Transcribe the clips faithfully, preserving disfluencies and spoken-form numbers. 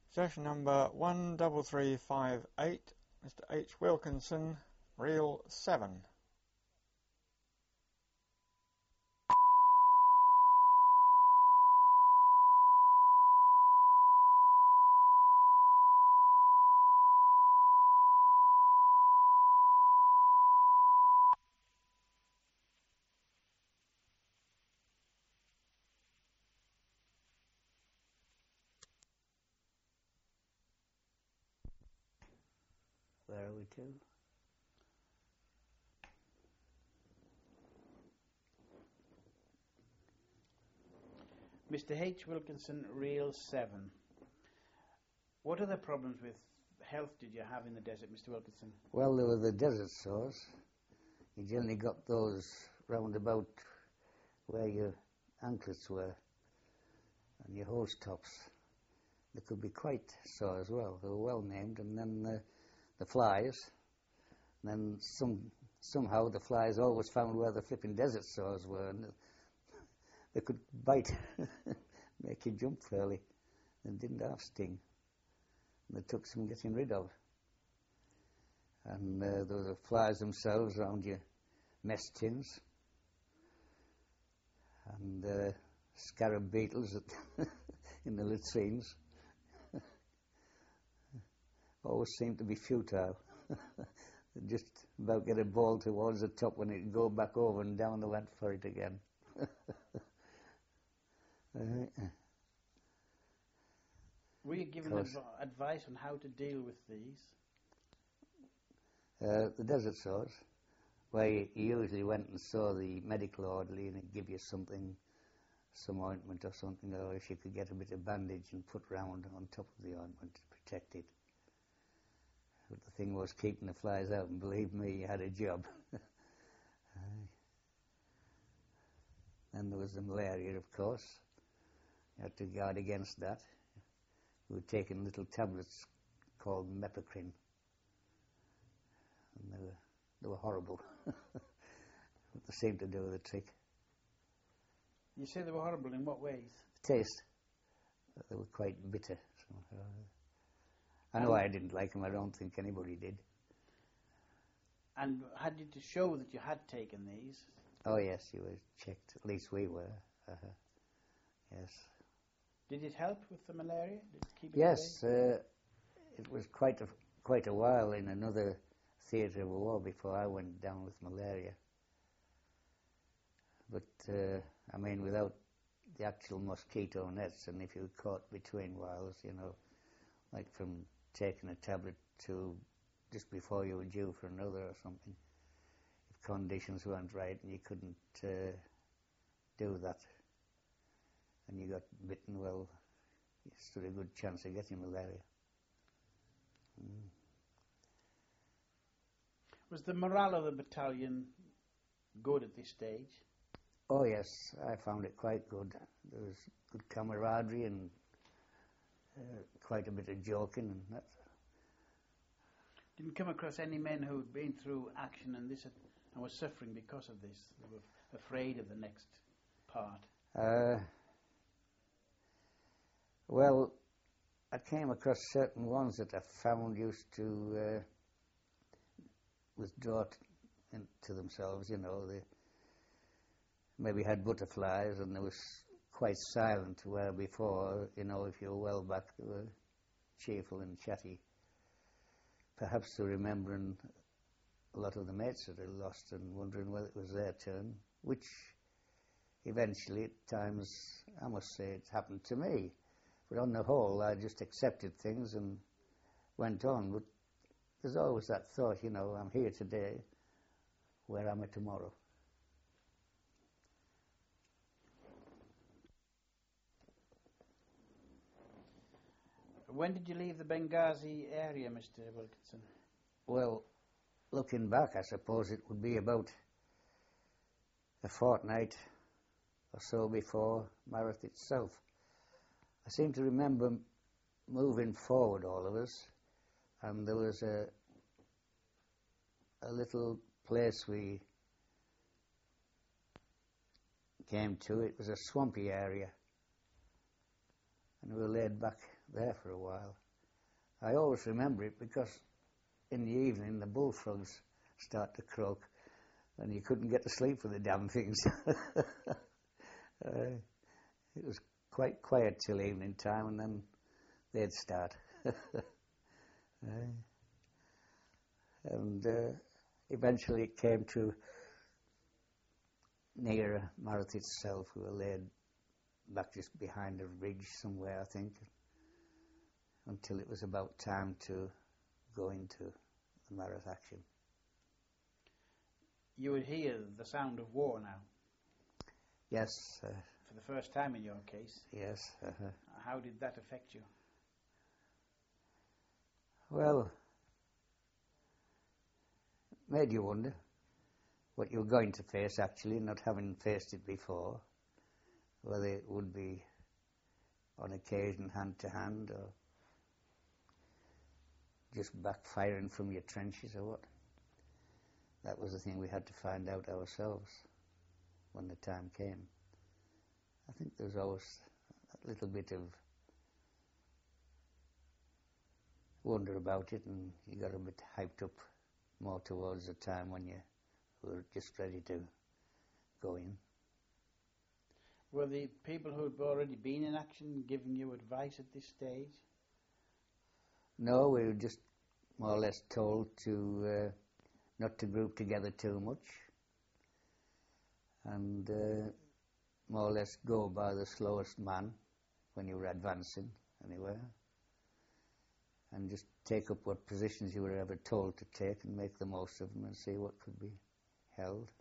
Session number one three three five eight, Mister H. Wilkinson, reel seven. Where are we to? Mister H. Wilkinson, reel seven. What other problems with health did you have in the desert, Mister Wilkinson? Well, there were the desert sores. You generally got those round about where your anklets were and your hose tops. They could be quite sore as well. They were well named. And then uh, the flies. And then some somehow the flies always found where the flipping desert sores were, and they could bite, make you jump fairly, and didn't have sting. And they took some getting rid of. And uh, there were the flies themselves around your mess tins, and uh, scarab beetles at in the latrines. Always seemed to be futile. They'd just about get a ball towards the top when it'd go back over and down they went for it again. uh, Were you given adv advice on how to deal with these? Uh, the desert sores, where you, you usually went and saw the medical orderly and he'd give you something, some ointment or something, or if you could get a bit of bandage and put round on top of the ointment to protect it. But the thing was keeping the flies out, and believe me, you had a job. Then there was the malaria, of course. You had to guard against that. We were taking little tablets called Mepacrin, and they were, they were horrible. But they seemed to do the trick. You say they were horrible in what ways? The taste. They were quite bitter. So, uh, I know I didn't like them. I don't think anybody did. And had you to show that you had taken these? Oh yes, you were checked. At least we were. Uh-huh. Yes. Did it help with the malaria? Did it keep it yes, uh, it was quite a quite a while in another theatre of war before I went down with malaria. But uh, I mean, without the actual mosquito nets, and if you were caught between whiles, you know, like from taking a tablet to just before you were due for another or something, if conditions weren't right and you couldn't uh, do that and you got bitten, well, you stood a good chance of getting malaria. Mm. Was the morale of the battalion good at this stage? Oh yes, I found it quite good. There was good camaraderie and uh, quite a bit of joking and that. Didn't come across any men who had been through action and this had, and were suffering because of this? They were afraid of the next part. Uh, well, I came across certain ones that I found used to uh, withdraw t into themselves, you know. They maybe had butterflies and they was quite silent, where before, you know, if you were well back, they were cheerful and chatty. Perhaps they're remembering a lot of the mates that they lost and wondering whether it was their turn, which eventually at times, I must say, it happened to me. But on the whole, I just accepted things and went on. But there's always that thought, you know, I'm here today, where am I tomorrow? When did you leave the Benghazi area, Mister Wilkinson? Well, looking back, I suppose it would be about a fortnight or so before Marath itself. I seem to remember moving forward, all of us, and there was a a little place we came to. It was a swampy area, and we were laid back there for a while. I always remember it because in the evening the bullfrogs start to croak and you couldn't get to sleep for the damn things. uh, it was quite quiet till evening time and then they'd start. uh, and uh, eventually it came to near Mareth itself. We were laid back just behind a ridge somewhere, I think, until it was about time to go into the Mareth action. You would hear the sound of war now. Yes. Uh, For the first time in your case. Yes. Uh-huh. How did that affect you? Well, it made you wonder what you were going to face, actually, not having faced it before, whether it would be on occasion hand to hand or just backfiring from your trenches or what. That was the thing we had to find out ourselves when the time came. I think there's always a little bit of wonder about it, and you got a bit hyped up more towards the time when you were just ready to go in. Were the people who had already been in action giving you advice at this stage? No, we were just more or less told to uh, not to group together too much and uh, more or less go by the slowest man when you were advancing anywhere, and just take up what positions you were ever told to take and make the most of them and see what could be held.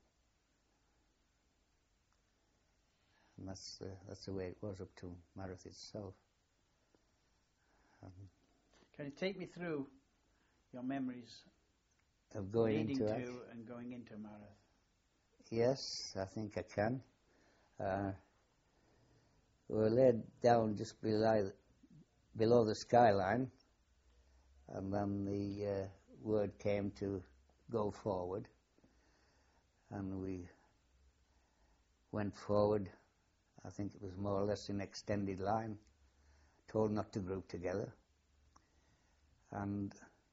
And that's the, that's the way it was up to Mareth itself. Um, Can you take me through your memories of going leading into to action? and going into Mareth? Yes, I think I can. Uh, we were laid down just below, below the skyline, and then the uh, word came to go forward, and we went forward. I think it was more or less in extended line, told not to group together. And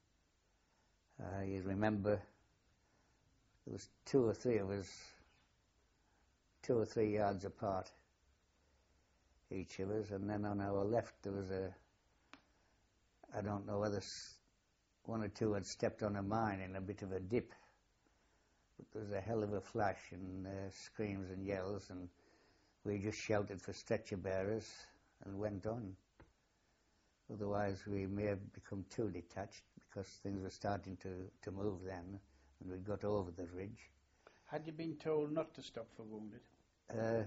I remember there was two or three of us, two or three yards apart, each of us, and then on our left there was a, I don't know whether one or two had stepped on a mine in a bit of a dip, but there was a hell of a flash and uh, screams and yells, and we just shouted for stretcher bearers and went on. Otherwise we may have become too detached because things were starting to, to move then, and we got over the ridge. Had you been told not to stop for wounded? Uh,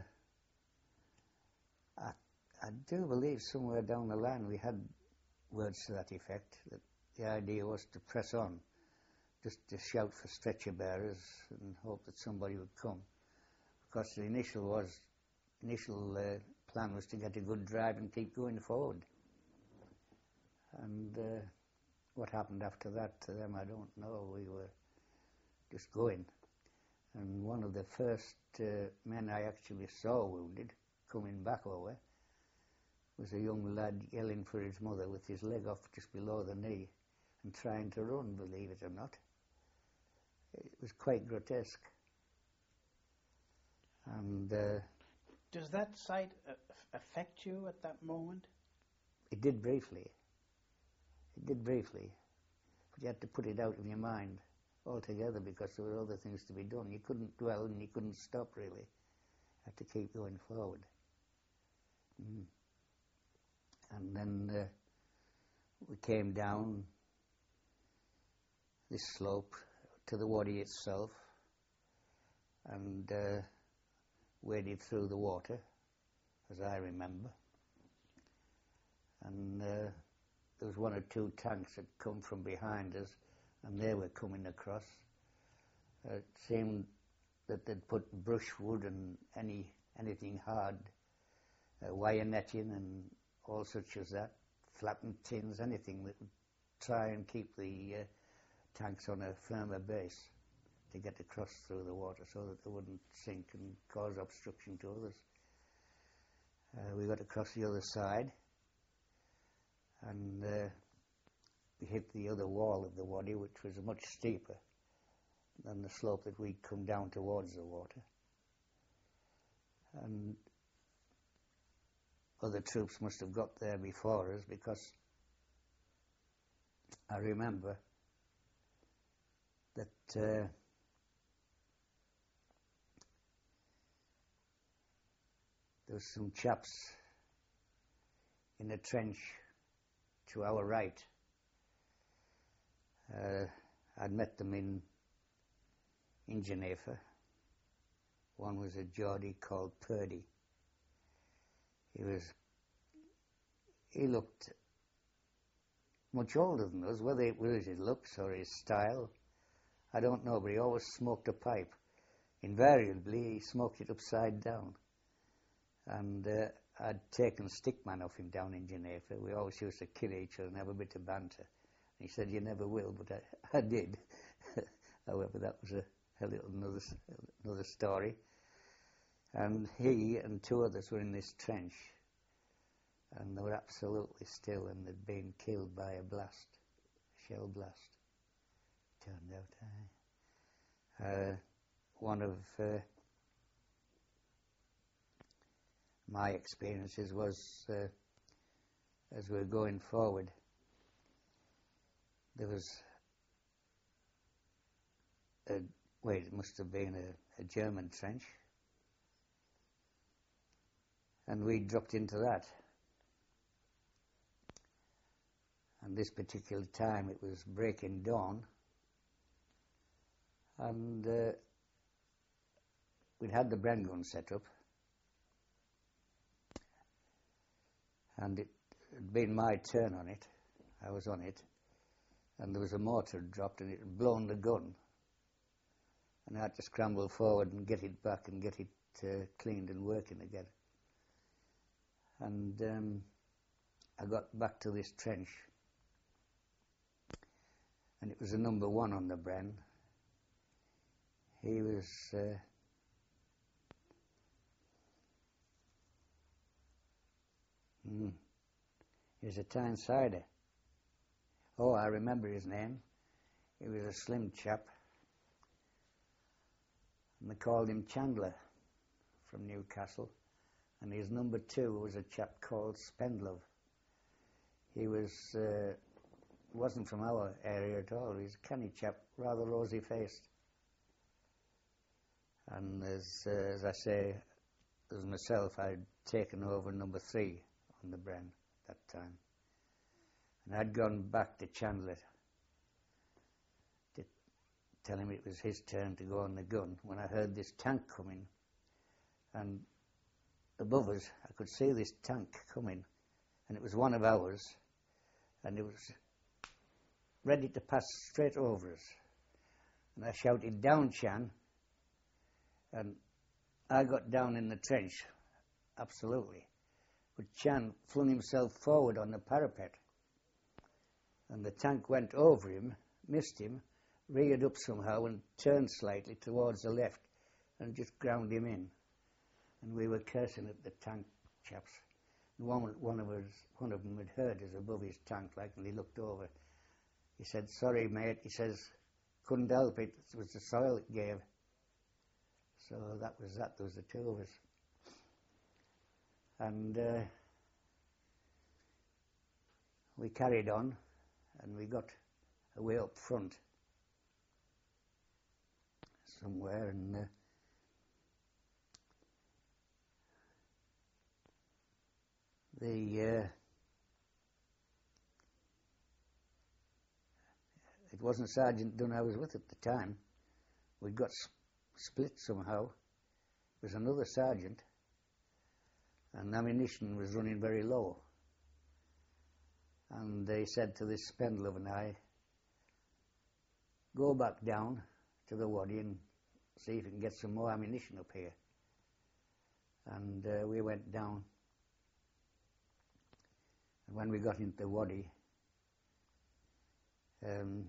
I, I do believe somewhere down the line we had words to that effect, that the idea was to press on, just to shout for stretcher bearers and hope that somebody would come. Because the initial was, initial uh, plan was to get a good drive and keep going forward. And uh, what happened after that to them, I don't know. We were just going. And one of the first uh, men I actually saw wounded, coming back over, was a young lad yelling for his mother with his leg off just below the knee and trying to run, believe it or not. It was quite grotesque. And uh, does that sight uh, affect you at that moment? It did briefly. It did briefly. But you had to put it out of your mind altogether because there were other things to be done. You couldn't dwell and you couldn't stop, really. You had to keep going forward. Mm. And then uh, we came down this slope to the wadi itself and uh, waded through the water, as I remember. And uh, there was one or two tanks that come from behind us, and they were coming across. Uh, it seemed that they'd put brushwood and any anything hard, uh, wire netting and all such as that, flattened tins, anything that would try and keep the uh, tanks on a firmer base to get across through the water so that they wouldn't sink and cause obstruction to others. Uh, we got across the other side, and uh, we hit the other wall of the wadi, which was much steeper than the slope that we'd come down towards the water. And other troops must have got there before us, because I remember that uh, there was some chaps in a trench to our right. Uh, I'd met them in in Geneva. One was a Geordie called Purdy. He was, he looked much older than us, whether it was his looks or his style, I don't know, but he always smoked a pipe. Invariably, he smoked it upside down. And uh, I'd taken stickman off him down in Geneva. We always used to kill each other and have a bit of banter. And he said, "You never will," but I, I did. However, that was a, a little another, another story. And he and two others were in this trench, and they were absolutely still, and they'd been killed by a blast, a shell blast. Turned out, uh, one of uh, my experiences was, uh, as we were going forward, there was a, wait, it must have been a, a German trench, and we dropped into that. And this particular time it was breaking dawn, and uh, we'd had the Bren gun set up, and it had been my turn on it. I was on it, and there was a mortar dropped, and it had blown the gun, and I had to scramble forward and get it back and get it uh, cleaned and working again. And um, I got back to this trench, and it was a number one on the Bren. He was uh, mm, he was a Tynesider. Oh, I remember his name. He was a slim chap, and they called him Chandler from Newcastle. And his number two was a chap called Spendlove. He was uh, wasn't from our area at all. He was a canny chap, rather rosy-faced. And as uh, as I say, as myself, I'd taken over number three on the Bren that time, and I'd gone back to Chandler to tell him it was his turn to go on the gun when I heard this tank coming, and above us, I could see this tank coming, and it was one of ours, and it was ready to pass straight over us. And I shouted, "Down, Chan!" And I got down in the trench, absolutely. But Chan flung himself forward on the parapet, and the tank went over him, missed him, reared up somehow, and turned slightly towards the left, and just ground him in. And we were cursing at the tank chaps. And one, one of us, one of them had heard us above his tank, like, and he looked over. He said, "Sorry, mate," he says, "couldn't help it. It was the soil it gave." So that was that. There was the two of us. And uh, we carried on, and we got away up front somewhere, and uh, the uh, it wasn't Sergeant Dunn I was with at the time. We'd got sp split somehow. It was another sergeant, and ammunition was running very low. And they said to this Spendlove and I, "Go back down to the wadi and see if you can get some more ammunition up here." And uh, we went down. And when we got into the wadi, um,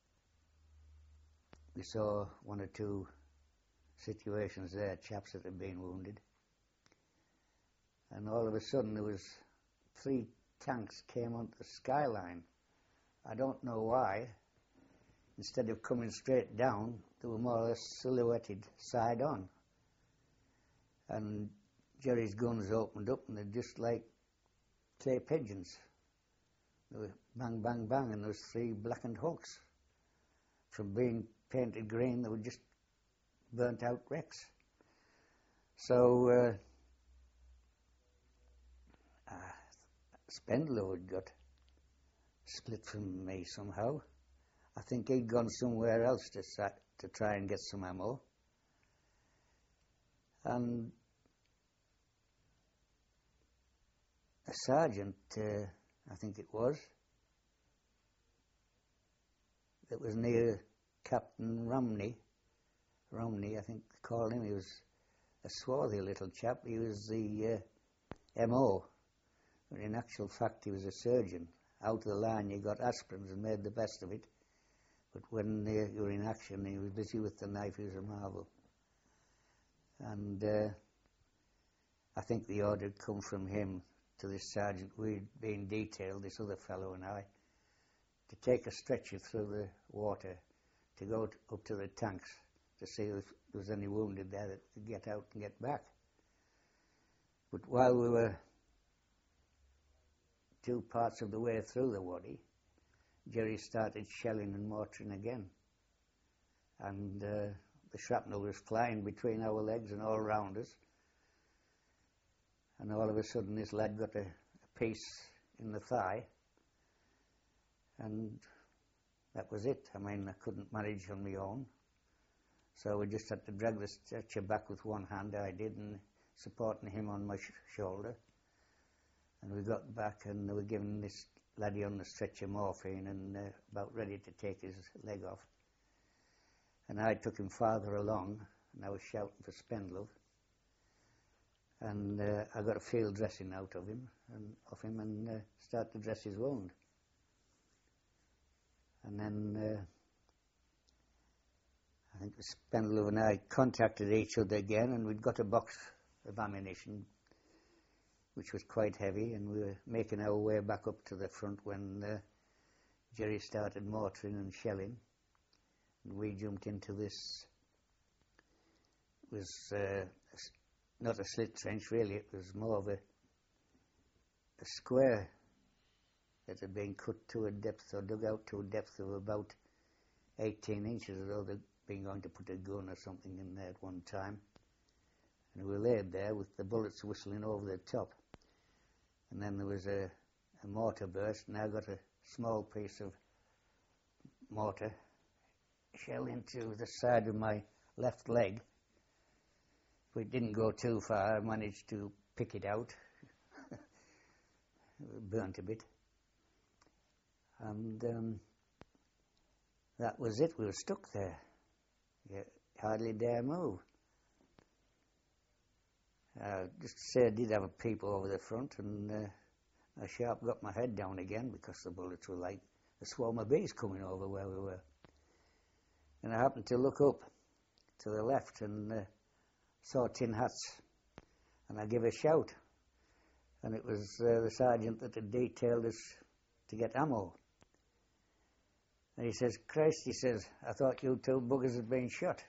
we saw one or two situations there, chaps that had been wounded. And all of a sudden there was three tanks came onto the skyline. I don't know why. Instead of coming straight down, they were more or less silhouetted side on. And Jerry's guns opened up and they're just like clay pigeons. They were bang, bang, bang, and there was three blackened hulks. From being painted green, they were just burnt out wrecks. So, uh, uh, Spendlow had got split from me somehow. I think he'd gone somewhere else to, to try and get some ammo. And a sergeant, uh, I think it was, that was near Captain Romney. Romney, I think they called him. He was a swarthy little chap. He was the uh, M O. But in actual fact, he was a surgeon. Out of the line, you got aspirins and made the best of it. But when uh, you were in action, he was busy with the knife. He was a marvel. And uh, I think the order had come from him to this sergeant. We'd been detailed, this other fellow and I, to take a stretcher through the water to go t up to the tanks to see if there was any wounded there that could get out and get back. But while we were two parts of the way through the wadi, Jerry started shelling and mortaring again. And uh, the shrapnel was flying between our legs and all around us. And all of a sudden this lad got a, a piece in the thigh. And that was it. I mean, I couldn't manage on my own. So we just had to drag the stretcher back with one hand, I did, and supporting him on my sh shoulder. And we got back and they were giving this laddie on the stretcher morphine and uh, about ready to take his leg off. And I took him farther along and I was shouting for Spendlow. And uh, I got a field dressing out of him and off him and uh, started to dress his wound. And then uh, I think Spendlow and I contacted each other again, and we'd got a box of ammunition which was quite heavy, and we were making our way back up to the front when uh, Jerry started mortaring and shelling, and we jumped into this. It was uh, not a slit trench really, it was more of a, a square that had been cut to a depth or dug out to a depth of about eighteen inches, as though they'd been going to put a gun or something in there at one time. And we laid there with the bullets whistling over the top. And then there was a, a mortar burst, and I got a small piece of mortar shell into the side of my left leg. But it didn't go too far. I managed to pick it out. It burnt a bit. And um, that was it. We were stuck there. You hardly dare move. Uh, just to say, I did have a peep over the front, and uh, I sharp got my head down again because the bullets were like a swarm of bees coming over where we were. And I happened to look up to the left and uh, saw tin hats, and I gave a shout, and it was uh, the sergeant that had detailed us to get ammo. And he says, "Christ," he says, "I thought you two buggers had been shot."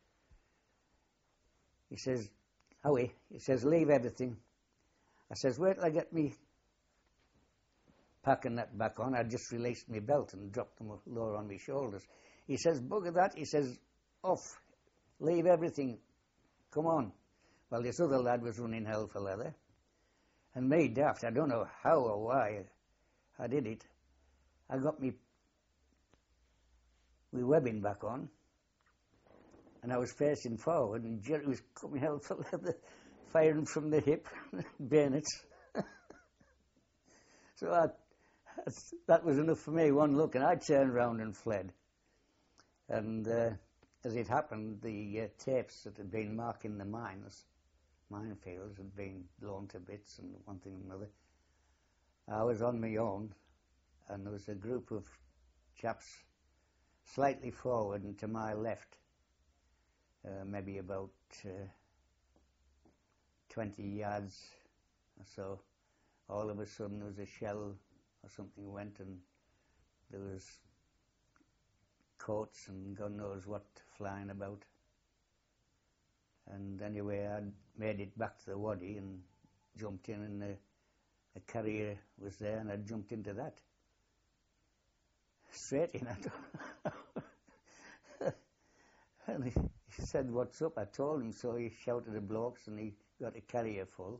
He says, "Howie," he says, "leave everything." I says, "Wait till I get me packing that back on." I just released my belt and dropped them lower on my shoulders. He says, "Bugger that," he says, "off, leave everything, come on." Well, this other lad was running hell for leather. And me daft, I don't know how or why I did it. I got me, me webbing back on, and I was facing forward, and Jerry was coming hell for leather, firing from the hip, bayonets. So I, that was enough for me, one look, and I turned round and fled. And uh, as it happened, the uh, tapes that had been marking the mines, minefields, had been blown to bits and one thing and another. I was on my own, and there was a group of chaps slightly forward and to my left, uh, maybe about uh, twenty yards or so all of a sudden there was a shell or something went, and there was coats and God knows what flying about. And anyway, I made it back to the waddy and jumped in, and a, a carrier was there, and I jumped into that. Straight in. And he, he said, "What's up?" I told him, so he shouted at blokes, and he got a carrier full.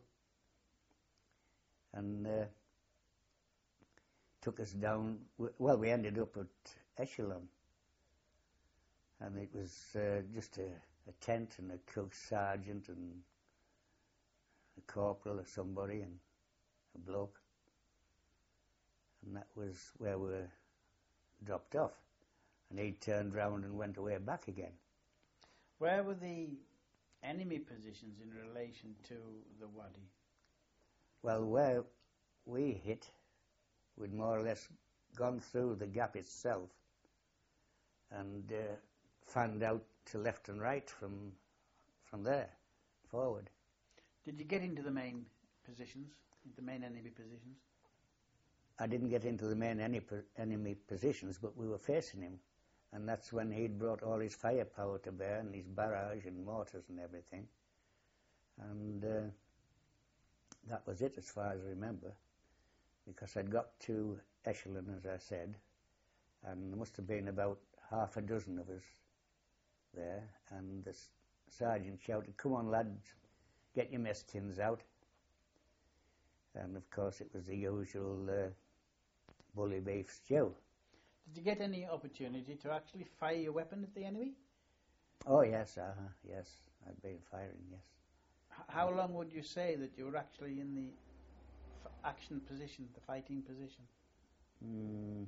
And uh, took us down. Well, we ended up at Echelon, and it was uh, just a, a tent and a cook sergeant and a corporal or somebody and a bloke, and that was where we were dropped off. And he turned round and went away back again. Where were the enemy positions in relation to the wadi? Well, where we hit, we'd more or less gone through the gap itself and uh, fanned out to left and right from from there, forward. Did you get into the main positions, the main enemy positions? I didn't get into the main enemy, enemy positions, but we were facing him. And that's when he'd brought all his firepower to bear and his barrage and mortars and everything. And uh, that was it as far as I remember, because I'd got to Echelon, as I said, and there must have been about half a dozen of us there, and the s- sergeant shouted, "Come on, lads, get your mess tins out." And of course it was the usual uh, bully beef stew. Did you get any opportunity to actually fire your weapon at the enemy? Oh yes, uh-huh, yes, I'd been firing, yes. H- how long would you say that you were actually in the f- action position, the fighting position? Mm,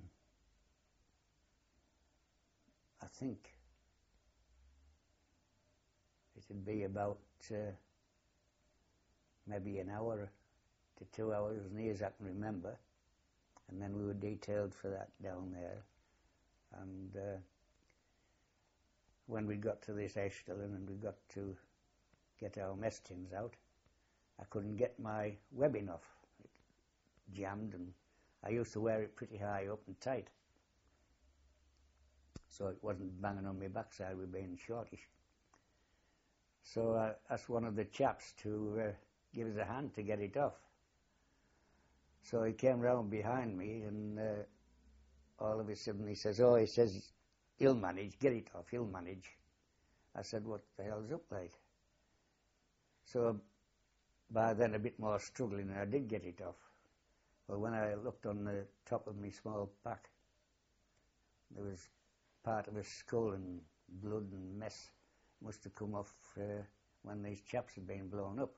I think it'd be about uh, maybe an hour to two hours, as near as I can remember. And then we were detailed for that down there. And uh, when we got to this Echelon and we got to get our mess tins out, I couldn't get my webbing off. It jammed, and I used to wear it pretty high up and tight, so it wasn't banging on my backside with being shortish. So I asked one of the chaps to uh, give us a hand to get it off. So he came round behind me, and uh, all of a sudden he says, "Oh," he says, "he'll manage, get it off, he'll manage." I said, "What the hell's up like?" So by then a bit more struggling, and I did get it off. Well, when I looked on the top of my small pack, there was part of a skull and blood and mess. Must have come off uh, when these chaps had been blown up.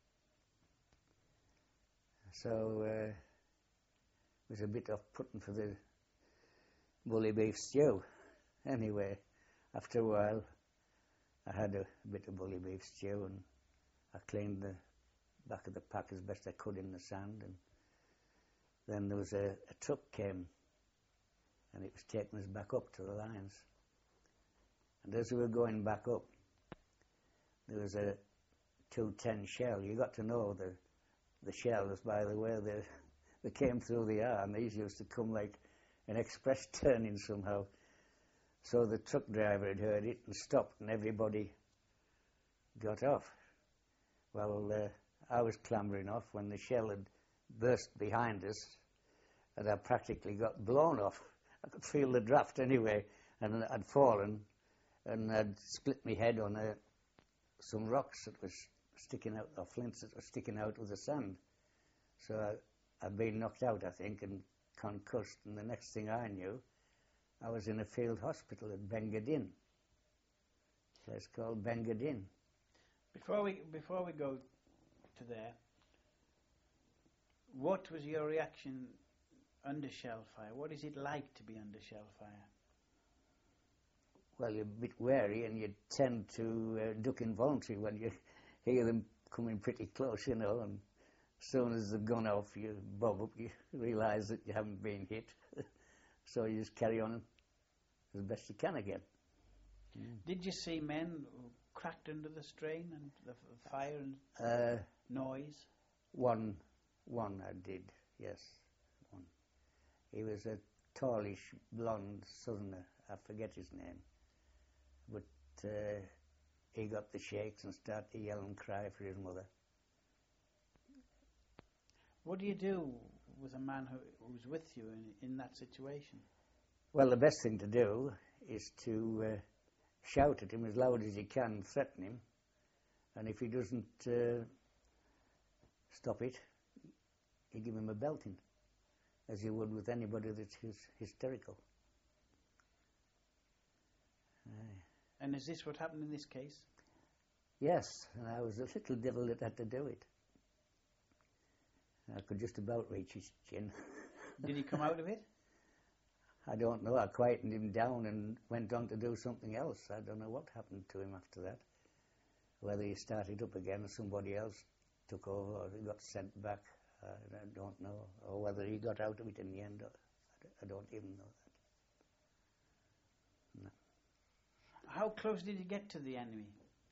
So uh, it was a bit off-putting for the bully beef stew. Anyway, after a while, I had a bit of bully beef stew, and I cleaned the back of the pack as best I could in the sand. And then there was a, a truck came, and it was taking us back up to the lines. And as we were going back up, there was a two ten shell. You got to know the the shells by the way they they came through the air, and these used to come like an express turning somehow. So the truck driver had heard it and stopped, and everybody got off. Well, uh, I was clambering off when the shell had burst behind us, and I practically got blown off. I could feel the draft anyway, and I'd fallen, and I'd split my head on a, some rocks that was sticking out, or flints that were sticking out of the sand. So I, I'd been knocked out, I think, and concussed, and the next thing I knew, I was in a field hospital at Bengadin, a place called Bengadin. Before we before we go to there, what was your reaction under shell fire? What is it like to be under shell fire? Well, you're a bit wary, and you tend to uh, duck involuntary when you hear them coming pretty close, you know, and as soon as they've gone off, you bob up, you realise that you haven't been hit. So you just carry on as best you can again. Mm. Did you see men who cracked under the strain and the f- fire and Uh, noise? one One I did, yes. One. He was a tallish, blonde southerner. I forget his name. But uh, he got the shakes and started to yell and cry for his mother. What do you do with a man who, who's with you in, in that situation? Well, the best thing to do is to uh, shout at him as loud as you can, threaten him, and if he doesn't uh, stop it, you give him a belting, as you would with anybody that's hys- hysterical. Aye. And is this what happened in this case? Yes, and I was a little devil that had to do it. I could just about reach his chin. Did he come out of it? I don't know. I quietened him down and went on to do something else. I don't know what happened to him after that. Whether he started up again or somebody else took over or he got sent back, uh, I don't know. Or whether he got out of it in the end. I don't even know that. No. How close did you get to the enemy?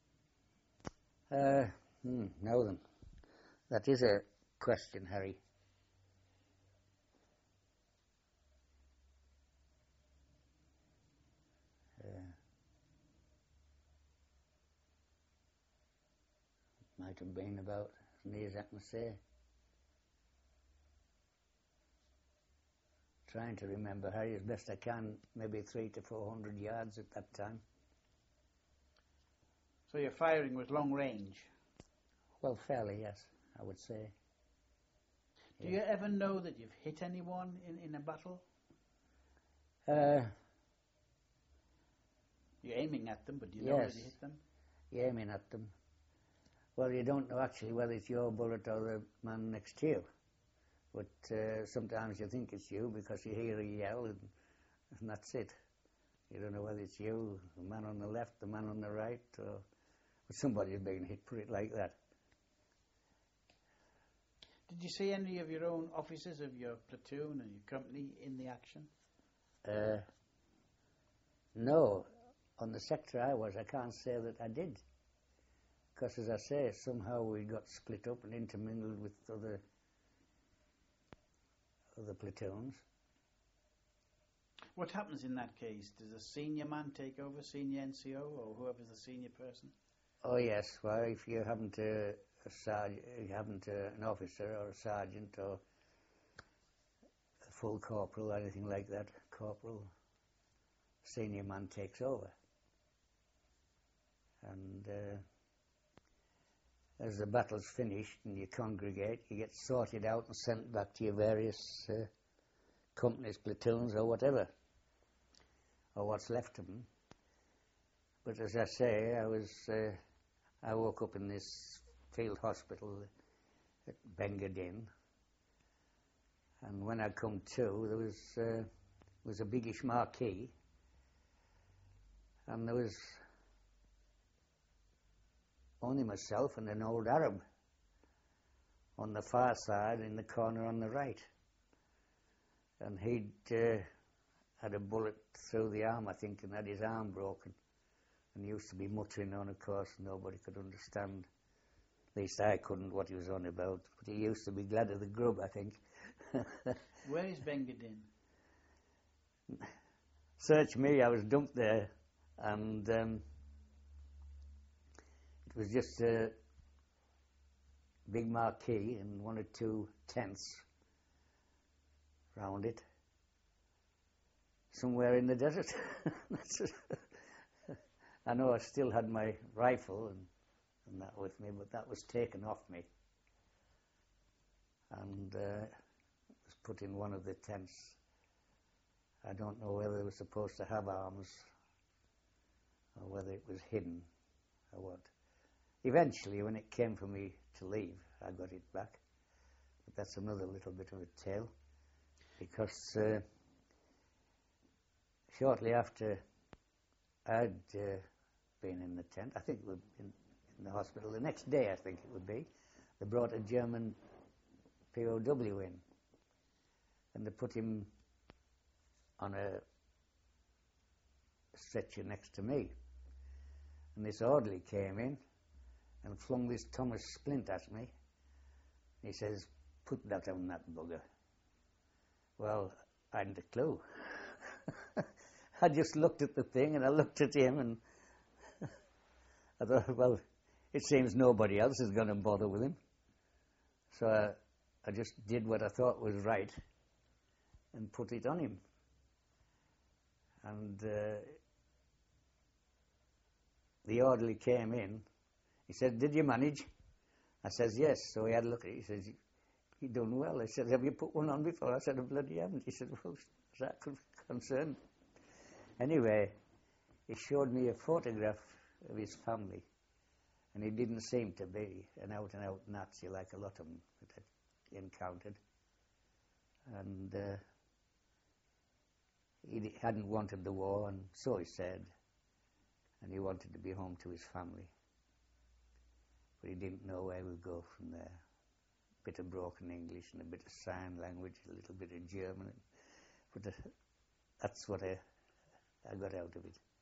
Uh, hmm, now then. That is a question, Harry. Might have been about as near as I can say. Trying to remember, Harry, as best I can, maybe three to four hundred yards at that time. So your firing was long range? Well, fairly, yes, I would say. Do yeah. you ever know that you've hit anyone in, in a battle? Uh, You're aiming at them, but do you know yes. that you hit them? You're aiming at them. Well, you don't know actually whether it's your bullet or the man next to you. But uh, sometimes you think it's you because you hear a yell and, and that's it. You don't know whether it's you, the man on the left, the man on the right, or somebody's being hit, put it like that. Did you see any of your own officers of your platoon and your company in the action? Uh, no. On the sector I was, I can't say that I did. Because, as I say, somehow we got split up and intermingled with other other platoons. What happens in that case? Does a senior man take over, senior N C O, or whoever's the senior person? Oh yes, well, if you haven't a, a sergeant, you haven't a, an officer or a sergeant or a full corporal or anything like that, corporal, senior man takes over. And uh, as the battle's finished and you congregate, you get sorted out and sent back to your various uh, companies, platoons or whatever, or what's left of them. But as I say, I was, uh, I woke up in this field hospital at Bengadin, and when I come to, there was, uh, was a biggish marquee, and there was only myself and an old Arab on the far side in the corner on the right. And he'd uh, had a bullet through the arm, I think, and had his arm broken. And he used to be muttering on, of course, nobody could understand. At least I couldn't what he was on about. But he used to be glad of the grub, I think. Where is Bengadin? Search me, I was dumped there. And um, it was just a big marquee and one or two tents round it. Somewhere in the desert. I know I still had my rifle and, and that with me, but that was taken off me. And uh, it was put in one of the tents. I don't know whether they were supposed to have arms or whether it was hidden or what. Eventually, when it came for me to leave, I got it back. But that's another little bit of a tale, because uh, shortly after I'd uh, been in the tent, I think it would in, in the hospital, the next day I think it would be, they brought a German P O W in, and they put him on a stretcher next to me. And this orderly came in and flung this Thomas splint at me. He says, put that on that bugger. Well, I hadn't a clue. I just looked at the thing and I looked at him and I thought, well, it seems nobody else is going to bother with him. So I, I just did what I thought was right and put it on him. And uh, the orderly came in. He said, "Did you manage?" I says, "Yes." So he had a look at it. He says, "You done well." I said, "Have you put one on before?" I said, "I bloody haven't." He said, "Well, is that concerned?" Anyway, he showed me a photograph of his family, and he didn't seem to be an out-and-out Nazi like a lot of them that I encountered. And uh, he hadn't wanted the war, and so he said, and he wanted to be home to his family. But he didn't know where we'd go from there. A bit of broken English and a bit of sign language, a little bit of German. But uh, that's what I, I got out of it.